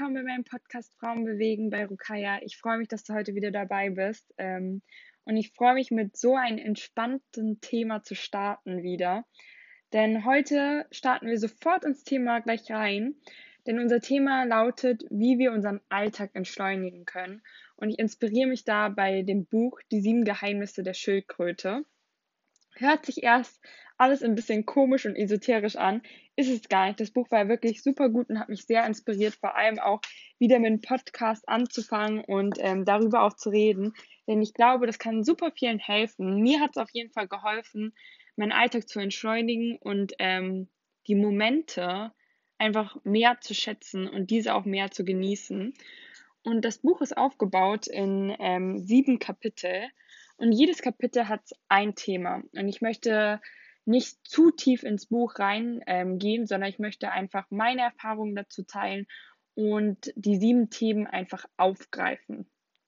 willkommen bei meinem Podcast Frauen bewegen bei Rukaya. Ich freue mich, dass du heute wieder dabei bist. Und ich freue mich, mit so einem entspannten Thema zu starten wieder. Denn heute starten wir sofort ins Thema gleich rein. Denn unser Thema lautet, wie wir unseren Alltag entschleunigen können. Und ich inspiriere mich da bei dem Buch Die 7 Geheimnisse der Schildkröte. Hört sich erst alles ein bisschen komisch und esoterisch an, ist es gar nicht. Das Buch war wirklich super gut und hat mich sehr inspiriert, vor allem auch wieder mit einem Podcast anzufangen und darüber auch zu reden. Denn ich glaube, das kann super vielen helfen. Mir hat es auf jeden Fall geholfen, meinen Alltag zu entschleunigen und die Momente einfach mehr zu schätzen und diese auch mehr zu genießen. Und das Buch ist aufgebaut in 7 Kapitel. Und jedes Kapitel hat ein Thema. Und ich möchte nicht zu tief ins Buch rein gehen, sondern ich möchte einfach meine Erfahrungen dazu teilen und die 7 Themen einfach aufgreifen.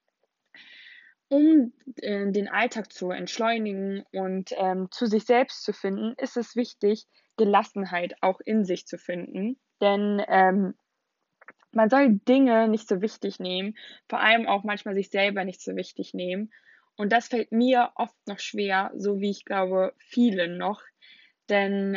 Um den Alltag zu entschleunigen und zu sich selbst zu finden, ist es wichtig, Gelassenheit auch in sich zu finden. Denn man soll Dinge nicht so wichtig nehmen, vor allem auch manchmal sich selber nicht so wichtig nehmen. Und das fällt mir oft noch schwer, so wie ich glaube, vielen noch. Denn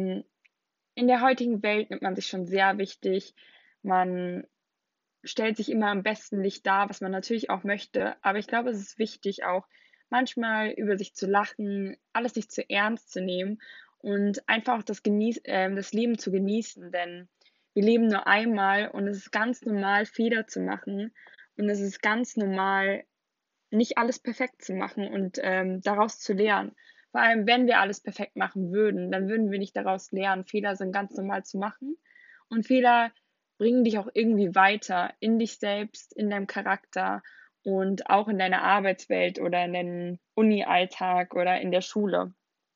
in der heutigen Welt nimmt man sich schon sehr wichtig. Man stellt sich immer am besten Licht dar, was man natürlich auch möchte. Aber ich glaube, es ist wichtig, auch manchmal über sich zu lachen, alles nicht zu ernst zu nehmen und einfach auch das Leben zu genießen. Denn wir leben nur einmal und es ist ganz normal, Fehler zu machen. Und es ist ganz normal, nicht alles perfekt zu machen und daraus zu lernen. Vor allem, wenn wir alles perfekt machen würden, dann würden wir nicht daraus lernen. Fehler sind ganz normal zu machen. Und Fehler bringen dich auch irgendwie weiter in dich selbst, in deinem Charakter und auch in deiner Arbeitswelt oder in deinem Uni-Alltag oder in der Schule.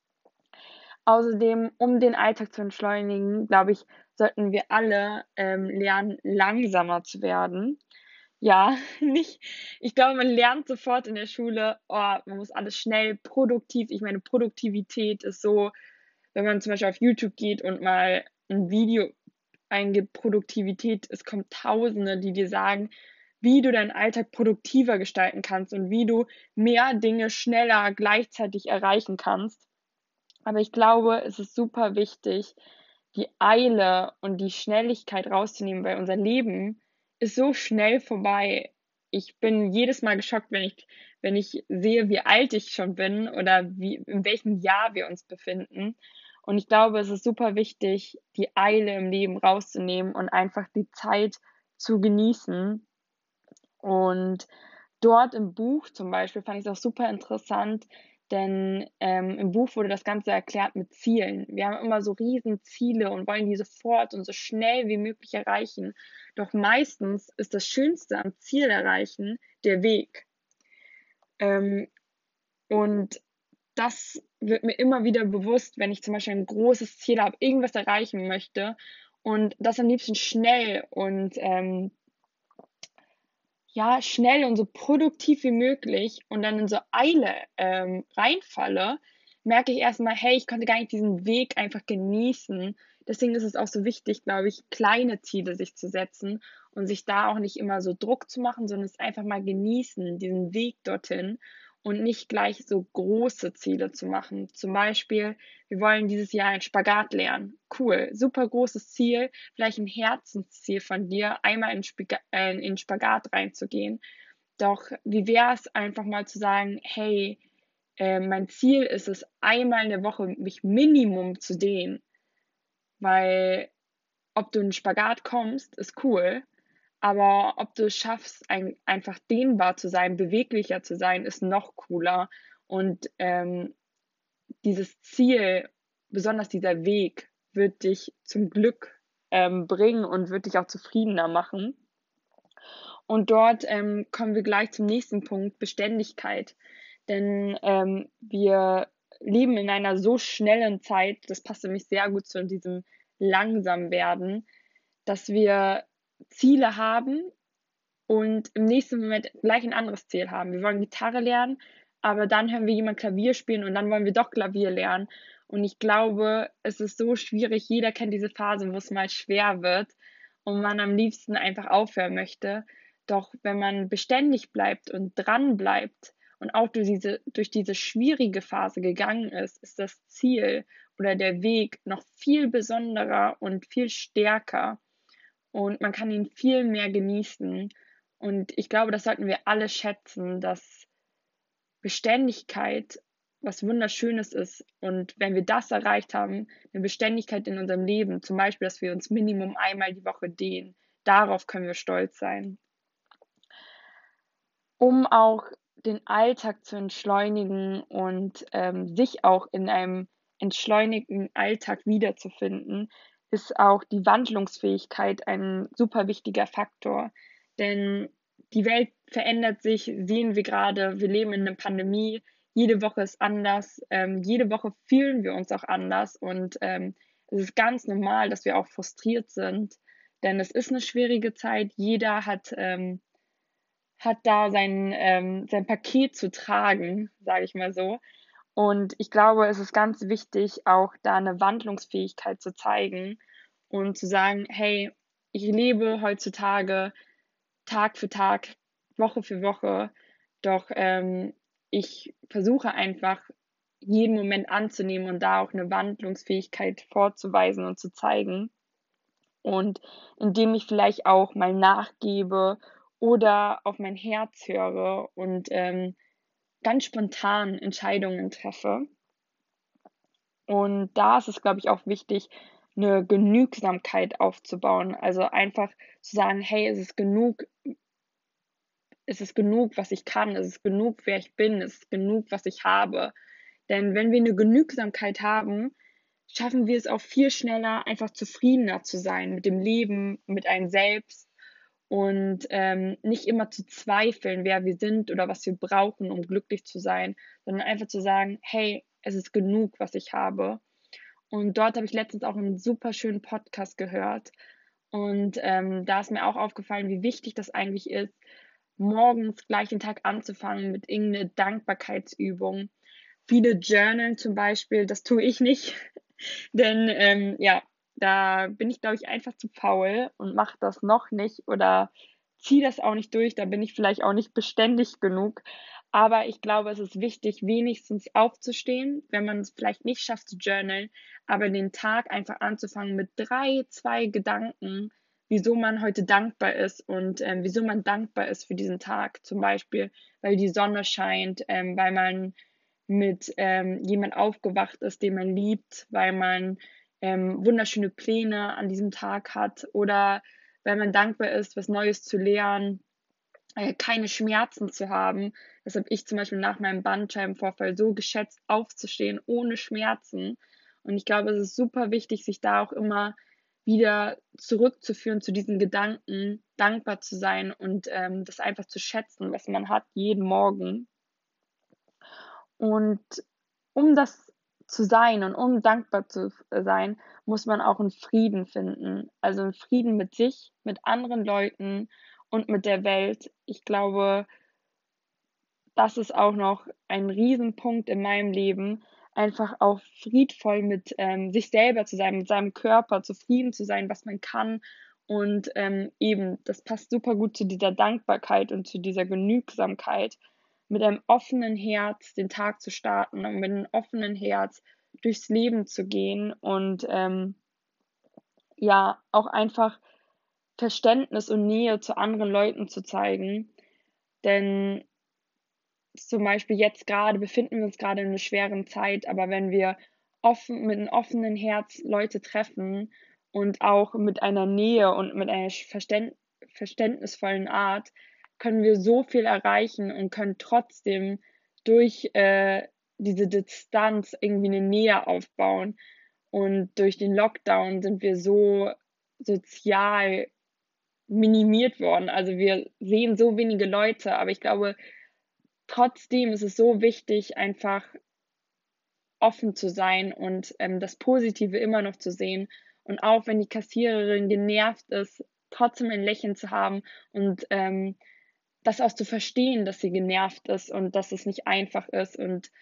Außerdem, um den Alltag zu entschleunigen, glaube ich, sollten wir alle lernen, langsamer zu werden. Ja, nicht, ich glaube, man lernt sofort in der Schule, oh, man muss alles schnell, produktiv. Ich meine, Produktivität ist so, wenn man zum Beispiel auf YouTube geht und mal ein Video eingibt, Produktivität, es kommen Tausende, die dir sagen, wie du deinen Alltag produktiver gestalten kannst und wie du mehr Dinge schneller gleichzeitig erreichen kannst. Aber ich glaube, es ist super wichtig, die Eile und die Schnelligkeit rauszunehmen, weil unser Leben ist so schnell vorbei. Ich bin jedes Mal geschockt, wenn ich sehe, wie alt ich schon bin oder in welchem Jahr wir uns befinden. Und ich glaube, es ist super wichtig, die Eile im Leben rauszunehmen und einfach die Zeit zu genießen. Und dort im Buch zum Beispiel fand ich es auch super interessant, denn im Buch wurde das Ganze erklärt mit Zielen. Wir haben immer so riesen Ziele und wollen die sofort und so schnell wie möglich erreichen. Doch meistens ist das Schönste am Ziel erreichen der Weg. Ähm, und das wird mir immer wieder bewusst, wenn ich zum Beispiel ein großes Ziel habe, irgendwas erreichen möchte und das am liebsten schnell und ja, schnell und so produktiv wie möglich und dann in so Eile reinfalle, merke ich erstmal, hey, ich konnte gar nicht diesen Weg einfach genießen. Deswegen ist es auch so wichtig, glaube ich, kleine Ziele sich zu setzen und sich da auch nicht immer so Druck zu machen, sondern es einfach mal genießen, diesen Weg dorthin und nicht gleich so große Ziele zu machen. Zum Beispiel, wir wollen dieses Jahr einen Spagat lernen. Cool, super großes Ziel, vielleicht ein Herzensziel von dir, einmal in Spagat reinzugehen. Doch wie wäre es einfach mal zu sagen, hey, mein Ziel ist es, einmal in der Woche mich Minimum zu dehnen, weil ob du in Spagat kommst, ist cool, aber ob du es schaffst, einfach dehnbar zu sein, beweglicher zu sein, ist noch cooler. Und dieses Ziel, besonders dieser Weg, wird dich zum Glück bringen und wird dich auch zufriedener machen. Und dort kommen wir gleich zum nächsten Punkt, Beständigkeit. Denn wir leben in einer so schnellen Zeit, das passt nämlich sehr gut zu diesem langsam werden, dass wir Ziele haben und im nächsten Moment gleich ein anderes Ziel haben. Wir wollen Gitarre lernen, aber dann hören wir jemand Klavier spielen und dann wollen wir doch Klavier lernen. Und ich glaube, es ist so schwierig. Jeder kennt diese Phase, wo es mal schwer wird und man am liebsten einfach aufhören möchte. Doch wenn man beständig bleibt und dran bleibt und auch durch diese schwierige Phase gegangen ist das Ziel oder der Weg noch viel besonderer und viel stärker und man kann ihn viel mehr genießen. Und ich glaube, das sollten wir alle schätzen, dass Beständigkeit was Wunderschönes ist. Und wenn wir das erreicht haben, eine Beständigkeit in unserem Leben, zum Beispiel, dass wir uns Minimum einmal die Woche dehnen, darauf können wir stolz sein. Um auch den Alltag zu entschleunigen und sich auch in einem entschleunigten Alltag wiederzufinden, ist auch die Wandlungsfähigkeit ein super wichtiger Faktor. Denn die Welt verändert sich, sehen wir gerade, wir leben in einer Pandemie, jede Woche ist anders, jede Woche fühlen wir uns auch anders und es ist ganz normal, dass wir auch frustriert sind, denn es ist eine schwierige Zeit, jeder hat da sein Paket zu tragen, sage ich mal so. Und ich glaube, es ist ganz wichtig, auch da eine Wandlungsfähigkeit zu zeigen und zu sagen: „Hey, ich lebe heutzutage Tag für Tag, Woche für Woche, doch ich versuche einfach, jeden Moment anzunehmen und da auch eine Wandlungsfähigkeit vorzuweisen und zu zeigen.“ Und indem ich vielleicht auch mal nachgebe oder auf mein Herz höre und ganz spontan Entscheidungen treffe. Und da ist es, glaube ich, auch wichtig, eine Genügsamkeit aufzubauen. Also einfach zu sagen: „Hey, es ist genug, was ich kann. Es ist genug, wer ich bin. Es ist genug, was ich habe.“ Denn wenn wir eine Genügsamkeit haben, schaffen wir es auch viel schneller, einfach zufriedener zu sein mit dem Leben, mit einem selbst und nicht immer zu zweifeln, wer wir sind oder was wir brauchen, um glücklich zu sein, sondern einfach zu sagen: „Hey, es ist genug, was ich habe.“ Und dort habe ich letztens auch einen super schönen Podcast gehört und da ist mir auch aufgefallen, wie wichtig das eigentlich ist, morgens gleich den Tag anzufangen mit irgend 'ne Dankbarkeitsübung. Viele journalen zum Beispiel, das tue ich nicht, denn ja, da bin ich, glaube ich, einfach zu faul und mache das noch nicht oder ziehe das auch nicht durch. Da bin ich vielleicht auch nicht beständig genug. Aber ich glaube, es ist wichtig, wenigstens aufzustehen, wenn man es vielleicht nicht schafft zu journalen, aber den Tag einfach anzufangen mit 3, 2 Gedanken, wieso man heute dankbar ist und wieso man dankbar ist für diesen Tag. Zum Beispiel, weil die Sonne scheint, weil man mit jemand aufgewacht ist, den man liebt, weil man wunderschöne Pläne an diesem Tag hat oder weil man dankbar ist, was Neues zu lernen, keine Schmerzen zu haben. Das habe ich zum Beispiel nach meinem Bandscheibenvorfall so geschätzt, aufzustehen ohne Schmerzen. Und ich glaube, es ist super wichtig, sich da auch immer wieder zurückzuführen zu diesen Gedanken, dankbar zu sein und das einfach zu schätzen, was man hat, jeden Morgen. Und um das zu sein und um dankbar zu sein, muss man auch 'n Frieden finden. Also 'n Frieden mit sich, mit anderen Leuten und mit der Welt. Ich glaube, das ist auch noch ein Riesenpunkt in meinem Leben, einfach auch friedvoll mit sich selber zu sein, mit seinem Körper zufrieden zu sein, was man kann. Und eben, das passt super gut zu dieser Dankbarkeit und zu dieser Genügsamkeit, mit einem offenen Herz den Tag zu starten und mit einem offenen Herz durchs Leben zu gehen und ja, auch einfach Verständnis und Nähe zu anderen Leuten zu zeigen. Denn zum Beispiel jetzt gerade befinden wir uns gerade in 'ner schweren Zeit, aber wenn wir offen mit 'nem offenen Herz Leute treffen und auch mit einer Nähe und mit einer verständnisvollen Art, können wir so viel erreichen und können trotzdem durch diese Distanz irgendwie 'ne Nähe aufbauen. Und durch den Lockdown sind wir so sozial minimiert worden. Also, wir sehen so wenige Leute, aber ich glaube, trotzdem ist es so wichtig, einfach offen zu sein und das Positive immer noch zu sehen. Und auch wenn die Kassiererin genervt ist, trotzdem ein Lächeln zu haben und das auch zu verstehen, dass sie genervt ist und dass es nicht einfach ist und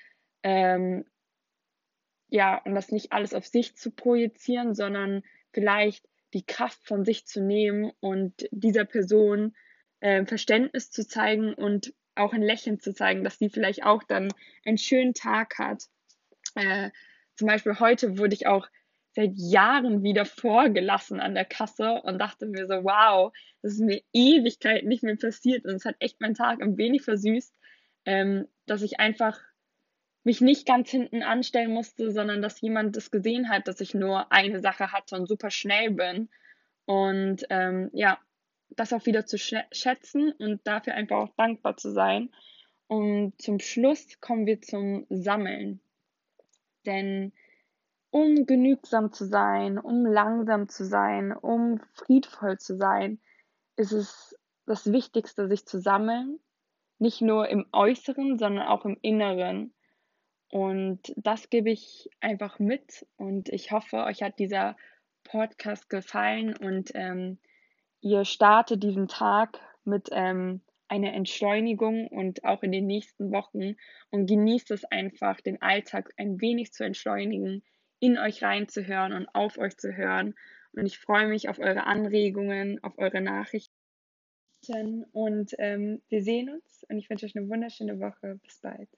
ja, und das nicht alles auf sich zu projizieren, sondern vielleicht die Kraft von sich zu nehmen und dieser Person Verständnis zu zeigen und auch ein Lächeln zu zeigen, dass sie vielleicht auch dann einen schönen Tag hat. Äh, Zum Beispiel heute wurde ich auch seit Jahren wieder vorgelassen an der Kasse und dachte mir so, wow, das ist mir Ewigkeit nicht mehr passiert und es hat echt meinen Tag ein wenig versüßt, dass ich einfach mich nicht ganz hinten anstellen musste, sondern dass jemand das gesehen hat, dass ich nur eine Sache hatte und super schnell bin. Und ja, das auch wieder zu schätzen und dafür einfach auch dankbar zu sein. Und zum Schluss kommen wir zum Sammeln. Denn um genügsam zu sein, um langsam zu sein, um friedvoll zu sein, ist es das Wichtigste, sich zu sammeln. Nicht nur im Äußeren, sondern auch im Inneren. Und das gebe ich einfach mit und ich hoffe, euch hat dieser Podcast gefallen und ihr startet diesen Tag mit einer Entschleunigung und auch in den nächsten Wochen und genießt es einfach, den Alltag ein wenig zu entschleunigen, in euch reinzuhören und auf euch zu hören. Und ich freue mich auf eure Anregungen, auf eure Nachrichten und wir sehen uns und ich wünsche euch eine wunderschöne Woche. Bis bald.